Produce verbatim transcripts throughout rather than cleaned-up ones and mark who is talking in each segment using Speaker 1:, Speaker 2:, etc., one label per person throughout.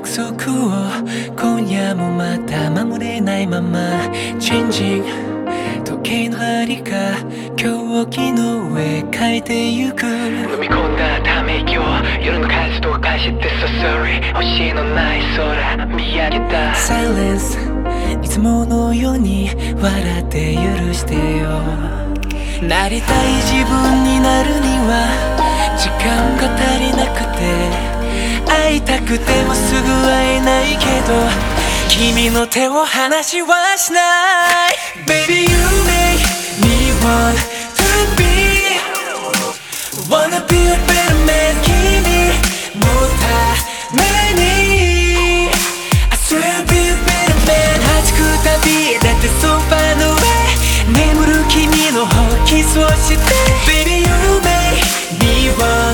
Speaker 1: 束を今夜もまた守れないまま Changing 時計の針が狂気の上変えてゆく飲み込んだため息を夜の風と化して So sorry 星のない空見上げた Silence いつものように笑って許してよなりたい自分になるには時間が足りなくて会いたくてもすぐ会えないけど君の手を離しはしない Baby you make me want to be Wanna be a better man 君のために I swear I'll be a better man 弾くたびだってソファの上眠る君の方キスをして Baby you make me want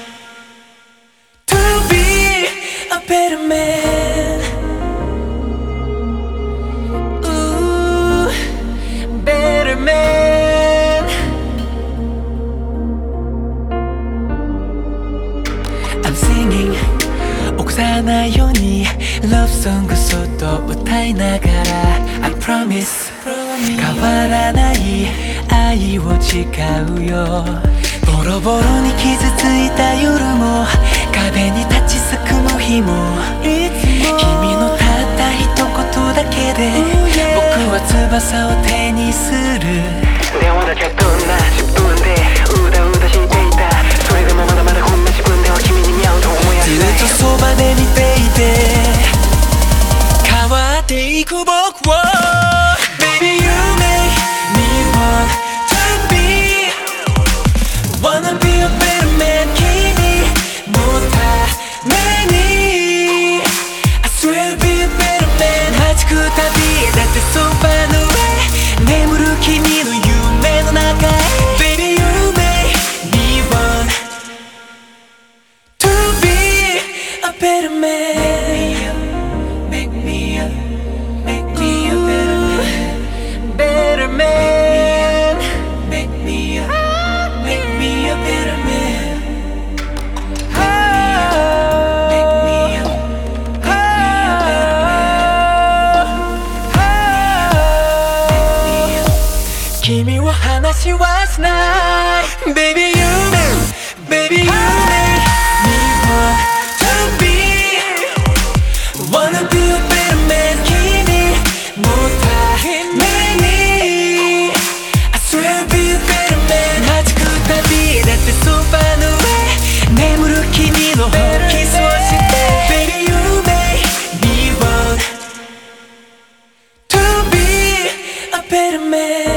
Speaker 1: Better man Ooh, better man I'm singing 起こさないように Love song そっと歌いながら I promise 変わらない愛を誓うよボロボロに傷ついた夜も壁に立ちすくむ日も君のたった一言だけで僕は翼を手にする電話だけどんな自分でうだうだしていたそれでもまだまだこんな自分では君に似合うと思いやしないずっとそばで見ていて変わっていく僕を Baby you make me want to be Wanna be a better man 君のために I swear I'll be a better man 弾くたびだってソファの上眠る君の夢の中へ Baby you make me want to be a better man Make me a, make me a better man Better man Make me a, make me a better man君を話はしない Baby you Baby you make me want to be Wanna be a better man 君のために I swear I'll be a better man 弾くたびだってソファの上眠る君の方キスをして Baby you make me want to be a better man